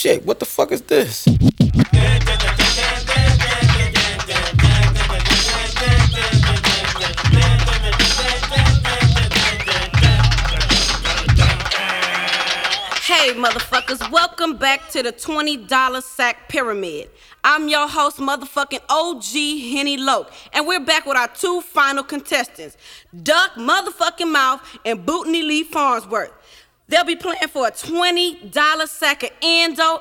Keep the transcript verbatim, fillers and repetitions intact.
Shit, what the fuck is this? Hey, motherfuckers, welcome back to the twenty dollar sack pyramid. I'm your host, motherfucking O G Henny Loke, and we're back with our two final contestants, Duck motherfucking Mouth and Bootney Lee Farnsworth. They'll be playing for a twenty dollar sack of Endo